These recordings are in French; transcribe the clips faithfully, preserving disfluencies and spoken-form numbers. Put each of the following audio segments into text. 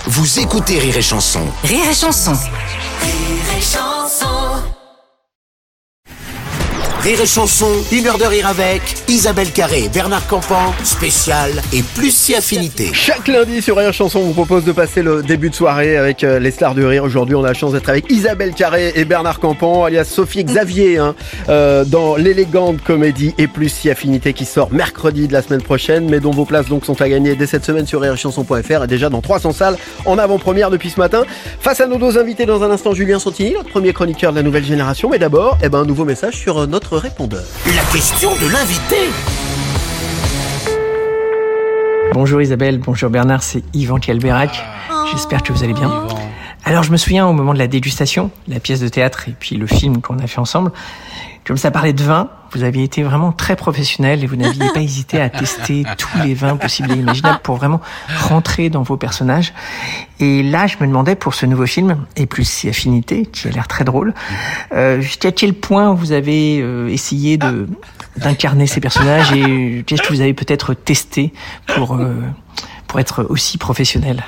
Vous écoutez Rire et Chanson. Rire et Chanson. Rire et Chanson. Rire et Chanson, une heure de rire avec Isabelle Carré et Bernard Campan, spécial et plus si affinité. Chaque lundi sur Rire et Chanson, on vous propose de passer le début de soirée avec euh, les stars du rire. Aujourd'hui, on a la chance d'être avec Isabelle Carré et Bernard Campan, alias Sophie Xavier, hein, euh, dans l'élégante comédie et plus si affinité qui sort mercredi de la semaine prochaine, mais dont vos places donc sont à gagner dès cette semaine sur rire et chanson point f r et déjà dans trois cents salles en avant-première depuis ce matin. Face à nos deux invités dans un instant, Julien Santini, notre premier chroniqueur de la nouvelle génération, mais d'abord, eh ben, un nouveau message sur notre répondeur. La question de l'invité. Bonjour Isabelle, bonjour Bernard, c'est Yvan Kielberac. J'espère que vous allez bien. Alors je me souviens au moment de la dégustation, la pièce de théâtre et puis le film qu'on a fait ensemble, comme ça parlait de vin, vous aviez été vraiment très professionnel et vous n'aviez pas hésité à tester tous les vins possibles et imaginables pour vraiment rentrer dans vos personnages. Et là, je me demandais pour ce nouveau film, et plus si affinité, qui a l'air très drôle, euh, jusqu'à quel point vous avez euh, essayé de d'incarner ces personnages et qu'est-ce que vous avez peut-être testé pour euh, pour être aussi professionnel.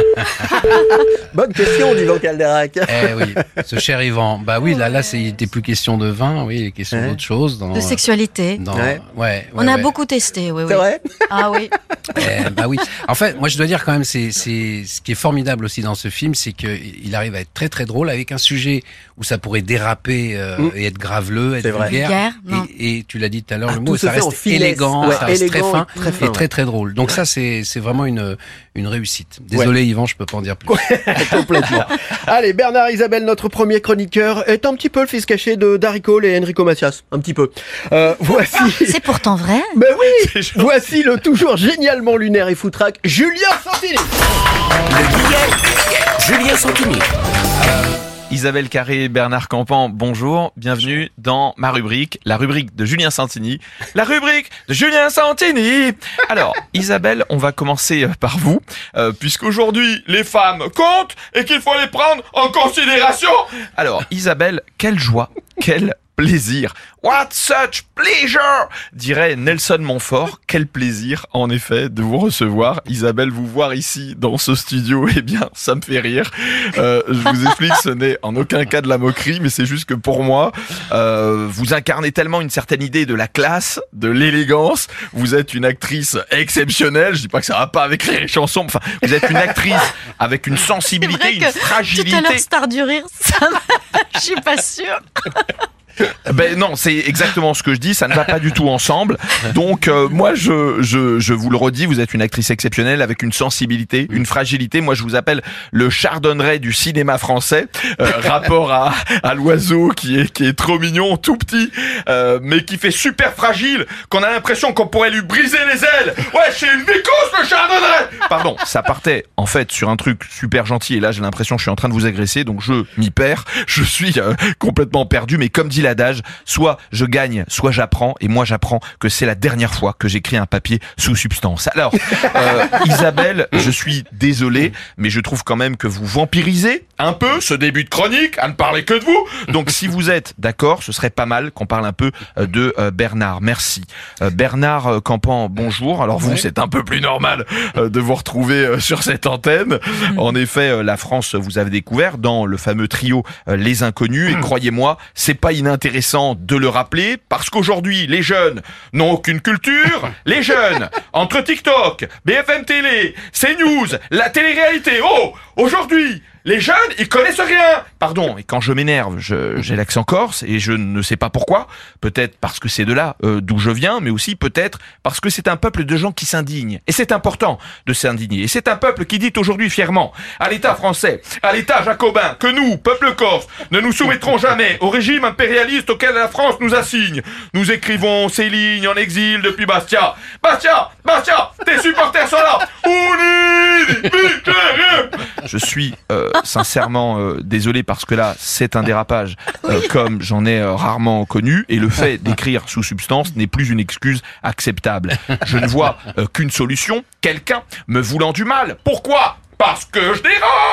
Bonne question, Yvan Kielberac. Eh oui, ce cher Yvan. Bah oui, là, là, c'est, il n'était plus question de vin, oui, il est question Ouais. d'autre chose. Dans, De sexualité. dans- Ouais. ouais. ouais, On a ouais. beaucoup testé, oui, oui. C'est vrai? Ah oui. Eh, bah oui. En fait, moi, je dois dire quand même, c'est, c'est, ce qui est formidable aussi dans ce film, c'est qu'il arrive à être très, très drôle avec un sujet où ça pourrait déraper euh, Mm. et être graveleux, être C'est vrai. vulgaire. Vulgaire, non. Et, et tu l'as dit tout à l'heure, Ah, le tout mot, se ça fait en reste finesse. élégant, Ouais, ça reste élégant très fin, et très fin, et très, ouais. très drôle. Donc ça, c'est, c'est vraiment une, une réussite. Désolé, Yvan, je peux pas en dire plus. Complètement. Allez, Bernard, Isabelle, notre premier chroniqueur, est un petit peu le fils caché de Darry Cole et Enrico Macias. Un petit peu. Euh, voici... C'est pourtant vrai. Ben oui. Voici le toujours génialement lunaire et foutraque Julien Santini. Le billet, Julien Santini. Isabelle Carré et Bernard Campan, bonjour, bienvenue dans ma rubrique, la rubrique de Julien Santini, la rubrique de Julien Santini. Alors, Isabelle, on va commencer par vous, euh, puisqu'aujourd'hui, les femmes comptent et qu'il faut les prendre en considération. Alors, Isabelle, quelle joie, quel plaisir. What such pleasure, dirait Nelson Montfort. Quel plaisir, en effet, de vous recevoir. Isabelle, vous voir ici, dans ce studio, eh bien, ça me fait rire. Euh, je vous explique, ce n'est en aucun cas de la moquerie, mais c'est juste que pour moi, euh, vous incarnez tellement une certaine idée de la classe, de l'élégance. Vous êtes une actrice exceptionnelle. Je dis pas que ça va pas avec les chansons. Enfin, vous êtes une actrice avec une C'est sensibilité, vrai une que fragilité. tout à l'heure, Star du Rire, ça m'a... Je suis pas sûre. Ben non, c'est exactement ce que je dis, ça ne va pas du tout ensemble. Donc euh, moi je, je je vous le redis, vous êtes une actrice exceptionnelle avec une sensibilité, une fragilité. Moi je vous appelle le chardonneret du cinéma français. Euh, rapport à à l'oiseau qui est qui est trop mignon, tout petit, euh, mais qui fait super fragile, qu'on a l'impression qu'on pourrait lui briser les ailes. Ouais, c'est une vicose le chardonneret. Pardon, ça partait en fait sur un truc super gentil et là j'ai l'impression que je suis en train de vous agresser, donc je m'y perds. Je suis euh, complètement perdu, mais comme dit l'adage, soit je gagne, soit j'apprends, et moi j'apprends que c'est la dernière fois que j'écris un papier sous substance. Alors, euh, Isabelle, je suis désolé, mais je trouve quand même que vous vampirisez un peu ce début de chronique, à ne parler que de vous. Donc si vous êtes d'accord, ce serait pas mal qu'on parle un peu euh, de euh, Bernard. Merci. Euh, Bernard euh, Campan, bonjour. Alors vous, c'est un peu plus normal euh, de vous retrouver euh, sur cette antenne. En effet, euh, la France vous avez découvert dans le fameux trio euh, Les Inconnus, et croyez-moi, c'est pas inintéressant de le rappeler, parce qu'aujourd'hui, les jeunes n'ont aucune culture. Les jeunes, entre TikTok, B F M Télé, CNews, la télé-réalité, oh, aujourd'hui, les jeunes, ils connaissent rien. Pardon, et quand je m'énerve, je, j'ai l'accent corse et je ne sais pas pourquoi. Peut-être parce que c'est de là euh, d'où je viens, mais aussi peut-être parce que c'est un peuple de gens qui s'indignent. Et c'est important de s'indigner. Et c'est un peuple qui dit aujourd'hui fièrement à l'État français, à l'État jacobin, que nous, peuple corse, ne nous soumettrons jamais au régime impérialiste auquel la France nous assigne. Nous écrivons ces lignes en exil depuis Bastia. Bastia, Bastia, tes supporters sont là. Unis, victoire. Je suis euh, sincèrement euh, désolé parce que là, c'est un dérapage euh, comme j'en ai euh, rarement connu, et le fait d'écrire sous substance n'est plus une excuse acceptable. Je ne vois euh, qu'une solution, quelqu'un me voulant du mal. Pourquoi ? Parce que je dérange.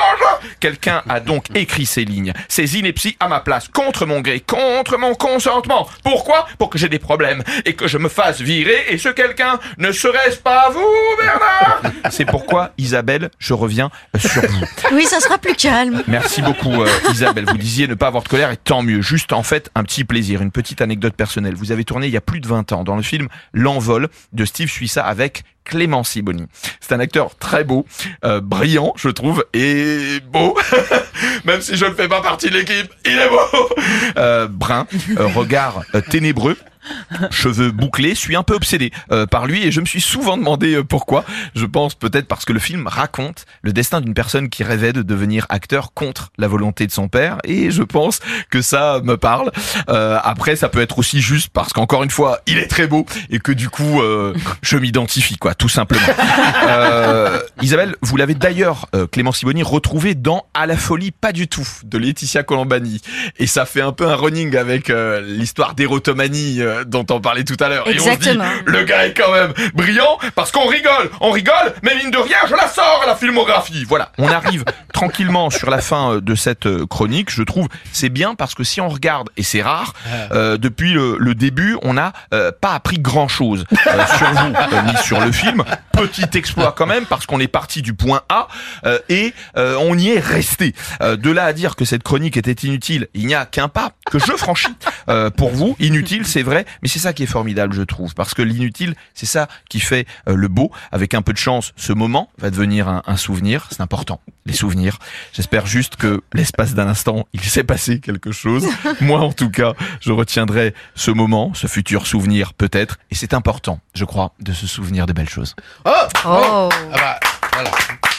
Quelqu'un a donc écrit ces lignes, ces inepties à ma place, contre mon gré, contre mon consentement. Pourquoi ? Pour que j'ai des problèmes et que je me fasse virer. Et ce quelqu'un ne serait-ce pas vous, Bernard ? C'est pourquoi, Isabelle, je reviens sur vous. Oui, ça sera plus calme. Merci beaucoup, euh, Isabelle. Vous disiez ne pas avoir de colère et tant mieux. Juste, en fait, un petit plaisir, une petite anecdote personnelle. Vous avez tourné il y a plus de vingt ans dans le film L'Envol de Steve Suissa avec Clément Sibony. C'est un acteur très beau, euh, brillant, je trouve, et beau. Même si je ne fais pas partie de l'équipe, il est beau. Euh, brun, euh, regard euh, ténébreux. Cheveux bouclés, je suis un peu obsédé euh, par lui et je me suis souvent demandé euh, pourquoi. Je pense peut-être parce que le film raconte le destin d'une personne qui rêvait de devenir acteur contre la volonté de son père et je pense que ça me parle. Euh, après, ça peut être aussi juste parce qu'encore une fois, il est très beau et que du coup, euh, je m'identifie, quoi, tout simplement. Euh, Isabelle, vous l'avez d'ailleurs, euh, Clément Sibony, retrouvé dans À la folie pas du tout de Laetitia Colombani et ça fait un peu un running avec euh, l'histoire d'érotomanie euh, dont on parlait tout à l'heure. Exactement. Et on se dit, le gars est quand même brillant parce qu'on rigole, on rigole, mais mine de rien, je la sors à la filmographie. Voilà, on arrive tranquillement sur la fin de cette chronique. Je trouve c'est bien parce que si on regarde, et c'est rare, euh, depuis le, le début, on n'a euh, pas appris grand-chose euh, sur vous euh, ni sur le film. Petit exploit quand même parce qu'on est parti du point A euh, et euh, on y est resté. Euh, de là à dire que cette chronique était inutile, il n'y a qu'un pas que je franchis euh, pour vous. Inutile, c'est vrai. Mais c'est ça qui est formidable, je trouve, parce que l'inutile, c'est ça qui fait euh, le beau. Avec un peu de chance, ce moment va devenir un, un souvenir. C'est important, les souvenirs. J'espère juste que l'espace d'un instant, il s'est passé quelque chose. Moi, en tout cas, je retiendrai ce moment, ce futur souvenir peut-être. Et c'est important, je crois, de se souvenir des belles choses. Oh, Oh. Ah bah, voilà.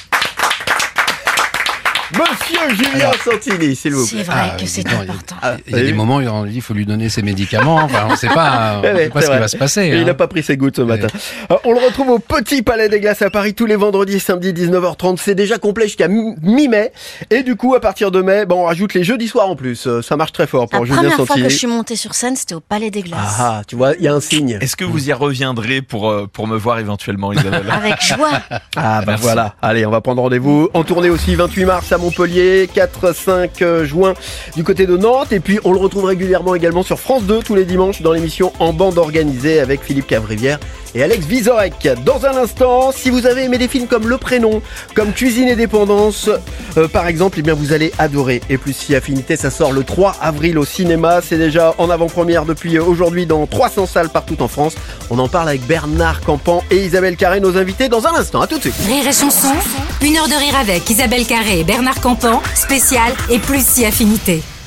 Monsieur Julien Santini, s'il vous plaît. C'est vrai Ah, que c'est dis donc, important. Il y a des moments où on dit il faut lui donner ses médicaments. Enfin, on ne sait pas, on Ouais, ouais, sait pas c'est ce qui vrai. va se passer. Et il hein. n'a pas pris ses gouttes ce matin. Euh, on le retrouve au Petit Palais des Glaces à Paris tous les vendredis et samedis dix-neuf heures trente. C'est déjà complet jusqu'à mi- mi-mai. Et du coup, à partir de mai, ben, on rajoute les jeudis soirs en plus. Euh, Ça marche très fort La pour Julien première fois Santini. que je suis montée sur scène, c'était au Palais des Glaces. Ah, tu vois, il y a un signe. Est-ce que vous y reviendrez pour, euh, pour me voir éventuellement, Isabelle ? Avec joie. Ah bah Merci. voilà, allez on va prendre rendez-vous en tournée aussi vingt-huit mars à Montpellier, quatre cinq juin du côté de Nantes et puis on le retrouve régulièrement également sur France deux tous les dimanches dans l'émission En bande organisée avec Philippe Cavrivière et Alex Vizorek. Dans un instant, si vous avez aimé des films comme Le Prénom, comme Cuisine et Dépendance euh, par exemple, eh bien vous allez adorer. Et plus si affinité, ça sort le trois avril au cinéma, c'est déjà en avant-première depuis aujourd'hui dans trois cents salles partout en France. On en parle avec Bernard Campan et Isabelle Carré, nos invités dans un instant. À tout de suite. Rire et chanson, une heure de rire avec Isabelle Carré et Bernard Campan, spécial et plus si affinité.